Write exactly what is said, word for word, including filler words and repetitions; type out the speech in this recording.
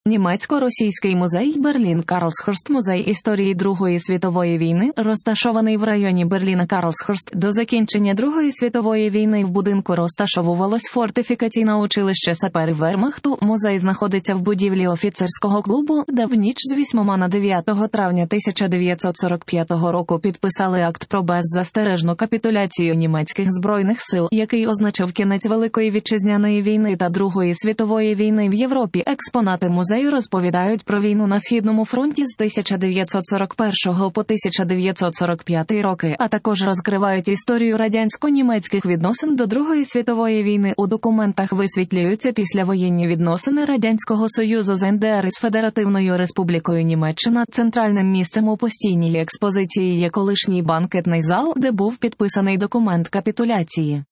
Німецько-російський музей Берлін-Карлсхорст. Музей історії Другої світової війни, розташований в районі Берліна-Карлсхорст. До закінчення Другої світової війни в будинку розташовувалось фортифікаційне училище саперів Вермахту. Музей знаходиться в будівлі офіцерського клубу, де в ніч з восьмого на дев'яте травня тисяча дев'ятсот сорок п'ятого року підписали акт про беззастережну капітуляцію німецьких збройних сил, який означав кінець Великої вітчизняної війни та Другої світової війни в Європі. Експонати музею розповідають про війну на Східному фронті з тисяча дев'ятсот сорок першого по тисяча дев'ятсот сорок п'ятий роки, а також розкривають історію радянсько-німецьких відносин до Другої світової війни. У документах висвітлюються післявоєнні відносини Радянського Союзу з ен де ер із Федеративною Республікою Німеччина. Центральним місцем у постійній експозиції є колишній банкетний зал, де був підписаний документ капітуляції.